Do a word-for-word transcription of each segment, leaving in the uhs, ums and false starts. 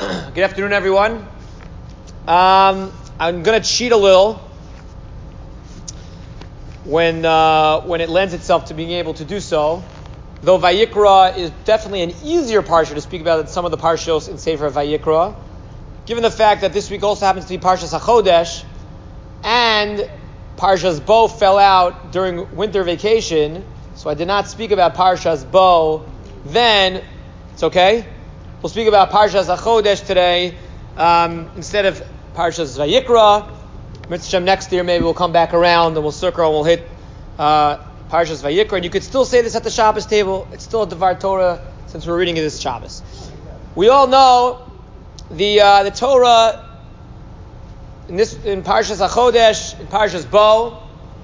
Good afternoon, everyone. Um, I'm going to cheat a little when uh, when it lends itself to being able to do so. Though Vayikra is definitely an easier parsha to speak about than some of the parshos in Sefer Vayikra, given the fact that this week also happens to be Parshas HaChodesh, and Parshas Bo fell out during winter vacation, so I did not speak about Parshas Bo then. It's okay. We'll speak about Parshas HaChodesh today um, instead of Parshas Vayikra. Mitzvah next year maybe we'll come back around and we'll circle and we'll hit uh, Parshas Vayikra. And you could still say this at the Shabbos table. It's still a Devar Torah since we're reading it this Shabbos. We all know the uh, the Torah in this in Parshas HaChodesh, in Parshas Bo,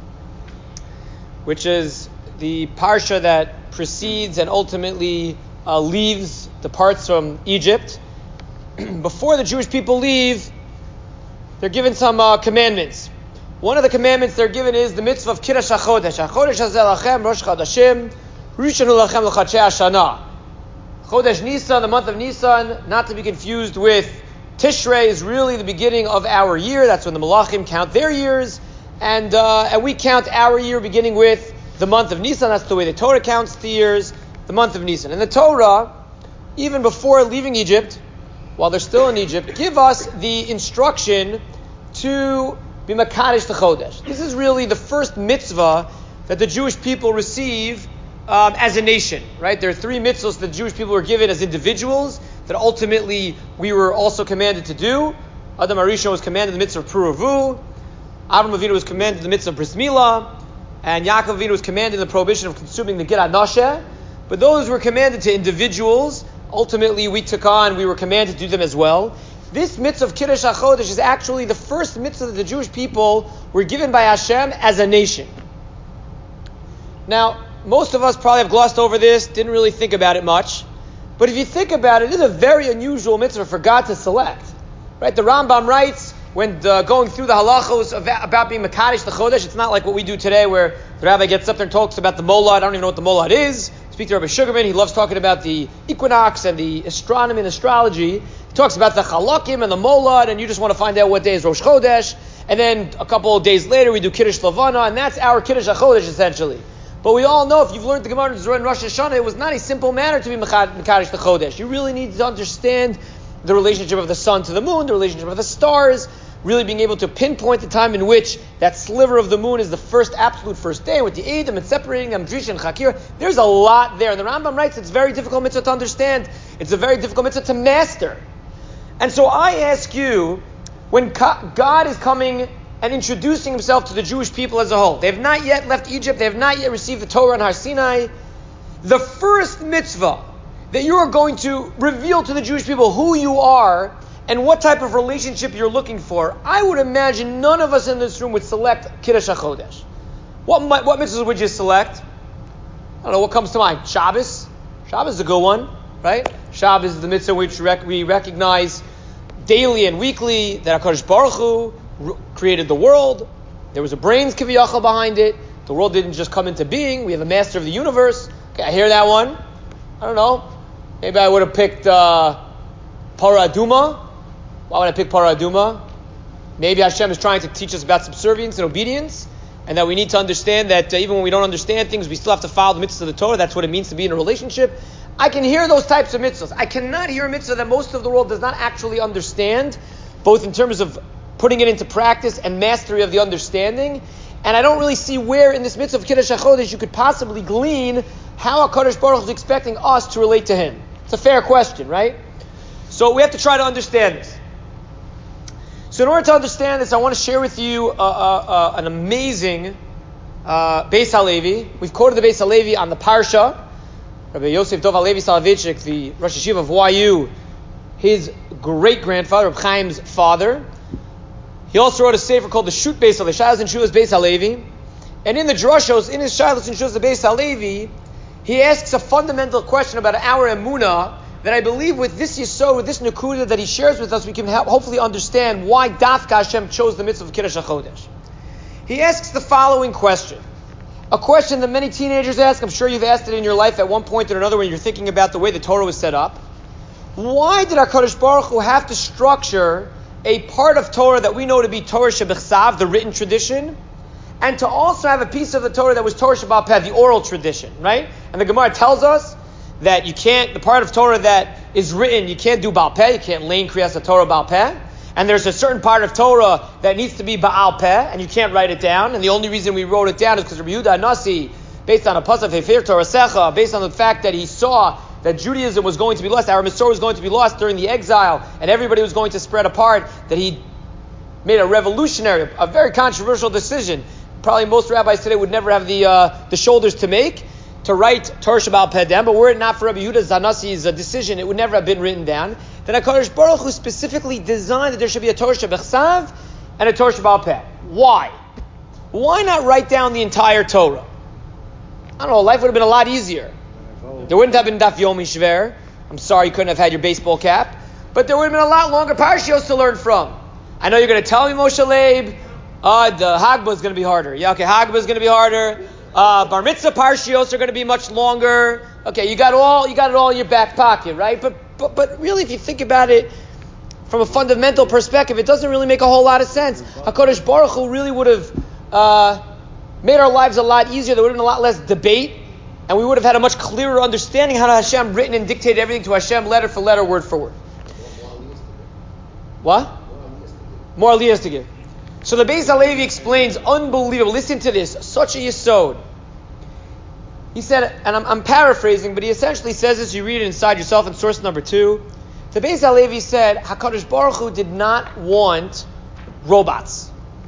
which is the parsha that precedes and ultimately uh, leaves, departs from Egypt. Before the Jewish people leave, they're given some uh, commandments. One of the commandments they're given is the mitzvah of Kiddush HaChodesh. HaChodesh hazeh lachem rosh chodashim, rishonu lachem l'chadshei hashana. Chodesh Nisan, the month of Nisan, not to be confused with Tishrei, is really the beginning of our year. That's when the Malachim count their years. And, uh, and we count our year beginning with the month of Nisan. That's the way the Torah counts the years, the month of Nisan. And the Torah, even before leaving Egypt, while they're still in Egypt, give us the instruction to be Makadosh the Chodesh. This is really the first mitzvah that the Jewish people receive um, as a nation, right? There are three mitzvahs that the Jewish people were given as individuals that ultimately we were also commanded to do. Adam HaRishon was commanded the mitzvah of Puruvu. Avram Avinu was commanded the mitzvah of Bris Milah. And Yaakov Avinu was commanded the prohibition of consuming the Gid HaNasheh. But those were commanded to individuals. Ultimately, we took on, we were commanded to do them as well. This mitzvah of Kiddush HaChodesh is actually the first mitzvah that the Jewish people were given by Hashem as a nation. Now, most of us probably have glossed over this, didn't really think about it much. But if you think about it, it is a very unusual mitzvah for God to select. Right? The Rambam writes, when uh, going through the halachos of, about being Makadosh the Chodesh, it's not like what we do today where the rabbi gets up there and talks about the molad. I don't even know what the molad is. Speak to Rabbi Sugarman. He loves talking about the equinox and the astronomy and astrology. He talks about the chalakim and the molad, and you just want to find out what day is Rosh Chodesh. And then a couple of days later, we do Kiddush Lavana, and that's our Kiddush HaChodesh essentially. But we all know, if you've learned the Gemara in Rosh Hashanah, it was not a simple matter to be Mekadosh the Chodesh. You really need to understand the relationship of the sun to the moon, the relationship of the stars, really being able to pinpoint the time in which that sliver of the moon is the first, absolute first day, with the Eidim and separating them, Drish and Chakir. There's a lot there. And the Rambam writes it's a very difficult mitzvah to understand. It's a very difficult mitzvah to master. And so I ask you, when God is coming and introducing himself to the Jewish people as a whole, they have not yet left Egypt, they have not yet received the Torah on Har Sinai, the first mitzvah that you are going to reveal to the Jewish people who you are and what type of relationship you're looking for, I would imagine none of us in this room would select Kiddush HaChodesh. What, what mitzvahs would you select? I don't know, what comes to mind? Shabbos? Shabbos is a good one, right? Shabbos is the mitzvah which rec- we recognize daily and weekly that HaKadosh Baruch Hu created the world. There was a brains kiviyachal behind it. The world didn't just come into being. We have a master of the universe. Okay, I hear that one. I don't know. Maybe I would have picked uh, Parah Aduma. Why would I pick Parah Aduma? Maybe Hashem is trying to teach us about subservience and obedience, and that we need to understand that uh, even when we don't understand things, we still have to follow the mitzvahs of the Torah. That's what it means to be in a relationship. I can hear those types of mitzvahs. I cannot hear a mitzvah that most of the world does not actually understand, both in terms of putting it into practice and mastery of the understanding. And I don't really see where in this mitzvah of Kiddush HaChodesh you could possibly glean how HaKadosh Baruch Hu is expecting us to relate to Him. It's a fair question, right? So we have to try to understand this. So in order to understand this, I want to share with you uh, uh, uh, an amazing uh, Beis HaLevi. We've quoted the Beis HaLevi on the Parsha. Rabbi Yosef Dov HaLevi Soloveitchik, the Rosh Hashiva of Y U, his great-grandfather, Reb Chaim's father. He also wrote a sefer called the Shut Beis HaLevi, Shilas and Shulas Beis HaLevi. And in the Drushos, in his Shilas and Shulas Beis HaLevi, he asks a fundamental question about our emunah that I believe with this yisod, with this nakuda that he shares with us, we can help, hopefully understand why Dafka Hashem chose the mitzvah of Kiddush HaChodesh. He asks the following question. A question that many teenagers ask. I'm sure you've asked it in your life at one point or another when you're thinking about the way the Torah was set up. why did HaKadosh Baruch Hu have to structure a part of Torah that we know to be Torah Shebechsav, the written tradition, and to also have a piece of the Torah that was Torah Shebaal Peh, the oral tradition, right? And the Gemara tells us that you can't, the part of Torah that is written, you can't do Baal Peh, you can't lein Kriyas Torah Baal Peh, and there's a certain part of Torah that needs to be Baal Peh, and you can't write it down, and the only reason we wrote it down is because Rabbi Yehuda Nasi, based on a pasuk Hefer Torah Secha, based on the fact that he saw that Judaism was going to be lost, our Masorah was going to be lost during the exile, and everybody was going to spread apart, that he made a revolutionary, a very controversial decision. Probably most rabbis today would never have the uh, the shoulders to make, to write Torah Shebaal Peh down, but were it not for Rabbi Yehuda Zanasi's uh, decision, it would never have been written down. Then HaKadosh Baruch Hu specifically designed that there should be a Torah Shebechsav and a Torah Shebaal Peh. Why? Why not write down the entire Torah? I don't know, life would have been a lot easier. There wouldn't have been Daf Yomi Shver. I'm sorry you couldn't have had your baseball cap. But there would have been a lot longer parshios to learn from. I know you're going to tell me, Moshe Leib, uh, the Hagbah is going to be harder. Yeah, okay, Hagbah is going to be harder. Uh, Bar Mitzvah parshios are going to be much longer. Okay, you got all you got it all in your back pocket, right? But but but really, if you think about it from a fundamental perspective, it doesn't really make a whole lot of sense. HaKadosh Baruch Hu really would have uh, made our lives a lot easier. There would have been a lot less debate. And we would have had a much clearer understanding how Hashem written and dictated everything to Hashem, letter for letter, word for word. What? More aliyahs to give. So the Beis HaLevi explains, unbelievable. Listen to this, such a yesod. He said, and I'm, I'm paraphrasing, but he essentially says this. You read it inside yourself in source number two. The Beis HaLevi said, HaKadosh Baruch Hu did not want robots.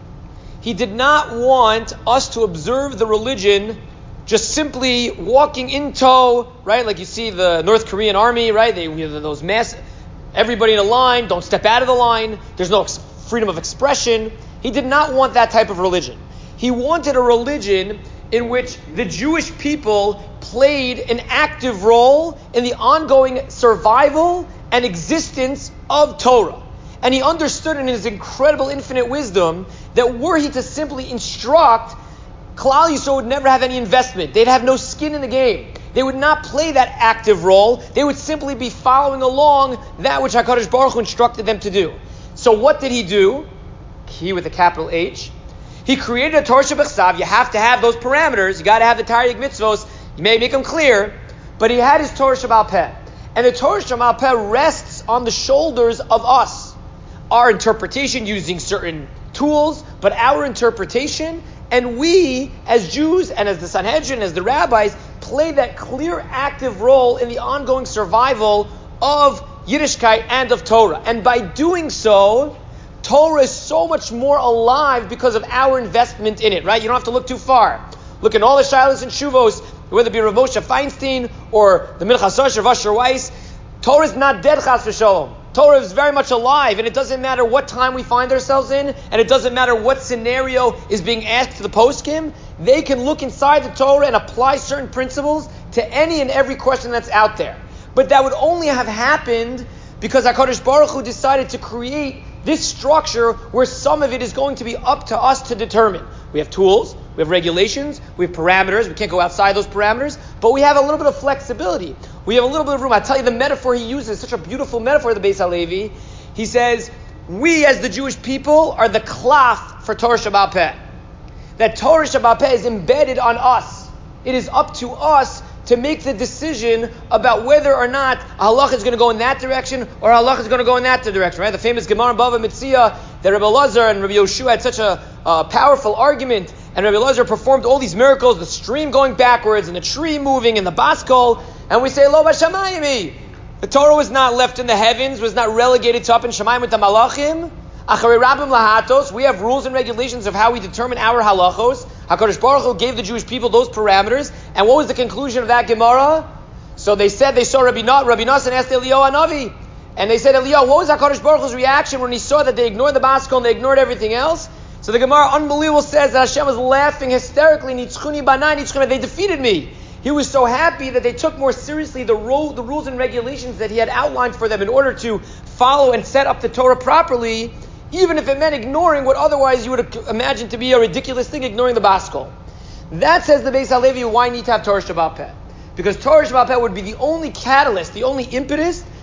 He did not want us to observe the religion just simply walking in tow, right? Like you see the North Korean army, right? They you know, those mass, everybody in a line, don't step out of the line. There's no ex- freedom of expression. He did not want that type of religion. He wanted a religion in which the Jewish people played an active role in the ongoing survival and existence of Torah. And he understood in his incredible infinite wisdom that were he to simply instruct, Klal Yisrael would never have any investment. They'd have no skin in the game. They would not play that active role. They would simply be following along that which HaKadosh Baruch Hu instructed them to do. So what did he do? He with a capital H. He created a Torah Shebechsav. You have to have those parameters. You got to have the Taryag mitzvos. You may make them clear. But he had his Torah Shebaal Peh. And the Torah Shebaal Peh rests on the shoulders of us. Our interpretation using certain tools, but our interpretation. And we, as Jews and as the Sanhedrin, as the rabbis, play that clear active role in the ongoing survival of Yiddishkeit and of Torah. And by doing so, Torah is so much more alive because of our investment in it, right? You don't have to look too far. Look at all the Shilas and Shuvos, whether it be Rav Moshe Feinstein or the Minchas Rav Asher Weiss. Torah is not dead, chas v'sholom. Torah is very much alive, and it doesn't matter what time we find ourselves in, and it doesn't matter what scenario is being asked to the poskim. They can look inside the Torah and apply certain principles to any and every question that's out there. But that would only have happened because HaKadosh Baruch Hu decided to create this structure where some of it is going to be up to us to determine. We have tools, we have regulations, we have parameters. We can't go outside those parameters, but we have a little bit of flexibility. We have a little bit of room. I tell you, the metaphor he uses, such a beautiful metaphor, the Beis HaLevi. He says, we as the Jewish people are the klaf for Torah Shebaal Peh. That Torah Shebaal Peh is embedded on us. It is up to us to make the decision about whether or not a halach is going to go in that direction or a halach is going to go in that direction. Right? The famous Gemara Bava Metzia that Rabbi Elazar and Rabbi Yoshua had such a uh, powerful argument, and Rabbi Elazar performed all these miracles, the stream going backwards and the tree moving and the baskol, and we say, Lo b'shamayim. The Torah was not left in the heavens, was not relegated to up in Shamayim with the malachim. Acharei rabim lahatos, we have rules and regulations of how we determine our halachos. HaKadosh Baruch Hu gave the Jewish people those parameters. And what was the conclusion of that Gemara? So they said they saw Rabbi Nassan. Rabbi Nassan asked Eliyahu Hanavi. And they said, Eliyahu, what was HaKadosh Baruch Hu's reaction when he saw that they ignored the Baskol and they ignored everything else? So the Gemara, unbelievable, says that Hashem was laughing hysterically. Nitzchuni banai, nitzchuni, they defeated me. He was so happy that they took more seriously the, rule, the rules and regulations that he had outlined for them in order to follow and set up the Torah properly, even if it meant ignoring what otherwise you would imagine to be a ridiculous thing, ignoring the Baskol. That, says the Beis HaLevi, why need to have Torah Shebaal Peh. Because Torah Shebaal Peh would be the only catalyst, the only impetus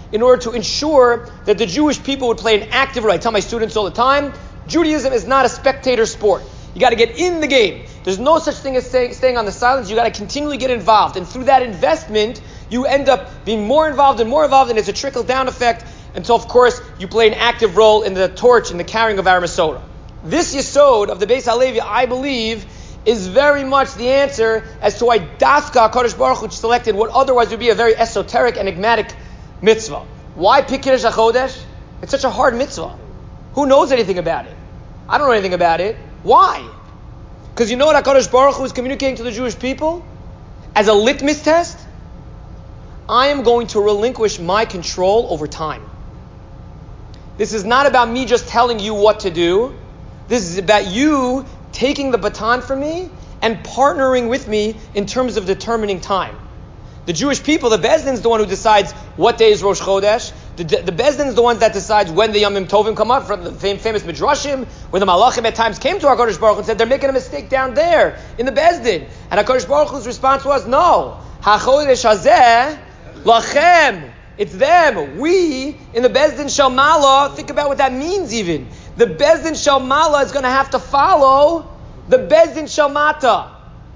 in order to ensure that the Jewish people would play an active role. I tell my students all the time, Judaism is not a spectator sport. You got to get in the game. There's no such thing as stay, staying on the sidelines. You got to continually get involved. And through that investment, you end up being more involved and more involved, and it's a trickle-down effect until, of course, you play an active role in the torch and the carrying of our Masorah. This Yesod of the Beis HaLevi, I believe, is very much the answer as to why Dafka HaKadosh Baruch Hu selected what otherwise would be a very esoteric, enigmatic mitzvah. Why pick Kiddush HaChodesh? It's such a hard mitzvah. Who knows anything about it? I don't know anything about it. Why? Because you know what HaKadosh Baruch Hu is communicating to the Jewish people? As a litmus test, I am going to relinquish my control over time. This is not about me just telling you what to do. This is about you taking the baton from me and partnering with me in terms of determining time. The Jewish people, the Beis Din is the one who decides what day is Rosh Chodesh. The, the Beis Din is the one that decides when the Yomim Tovim come up, from the famous Midrashim, where the Malachim at times came to HaKadosh Baruch Hu and said, they're making a mistake down there in the Beis Din. And HaKadosh Baruch Hu's response was, no. HaChodesh hazeh lachem. It's them. We, in the Beis Din Shel Mala, think about what that means even. The Beis Din Shel Mala is going to have to follow the Beis Din Shel Mata.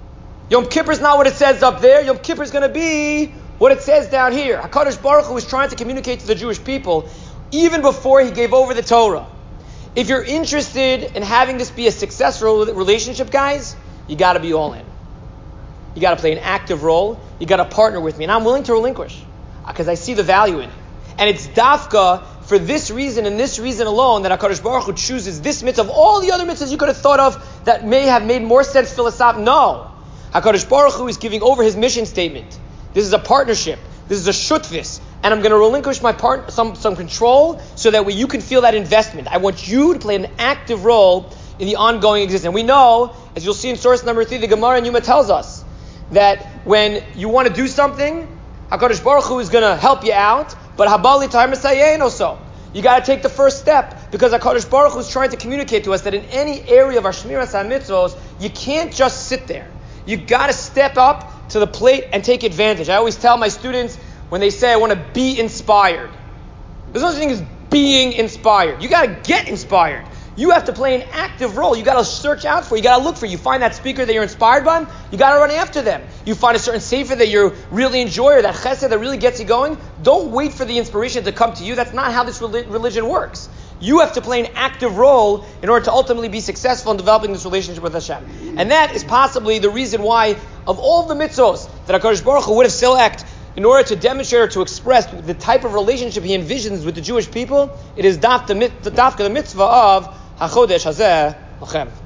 Yom Kippur is not what it says up there. Yom Kippur is going to be what it says down here. HaKadosh Baruch Hu was trying to communicate to the Jewish people even before he gave over the Torah. If you're interested in having this be a successful relationship, guys, you got to be all in. You got to play an active role. You got to partner with me. And I'm willing to relinquish because I see the value in it. And it's dafka for this reason and this reason alone that HaKadosh Baruch Hu chooses this mitzvah of all the other mitzvahs you could have thought of that may have made more sense philosophically. No. HaKadosh Baruch Hu is giving over his mission statement. This is a partnership. This is a shutvis. And I'm going to relinquish my part, some, some control so that way you can feel that investment. I want you to play an active role in the ongoing existence. And we know, as you'll see in source number three, the Gemara in Yuma tells us that when you want to do something, HaKadosh Baruch Hu is going to help you out, but Habali Tahar Mesayein also. You got to take the first step because HaKadosh Baruch Hu is trying to communicate to us that in any area of our Shmiras HaMitzvos, you can't just sit there. You got to step up to the plate and take advantage. I always tell my students when they say, I want to be inspired. There's no such thing as being inspired. You got to get inspired. You have to play an active role. You got to search out for. You got to look for. You find that speaker that you're inspired by. You got to run after them. You find a certain sefer that you really enjoy or that chesed that really gets you going. Don't wait for the inspiration to come to you. That's not how this religion works. You have to play an active role in order to ultimately be successful in developing this relationship with Hashem. And that is possibly the reason why, of all the mitzvos that HaKadosh Baruch Hu would have selected in order to demonstrate or to express the type of relationship he envisions with the Jewish people, it is dafka the mitzvah of HaChodesh Hazeh Lachem.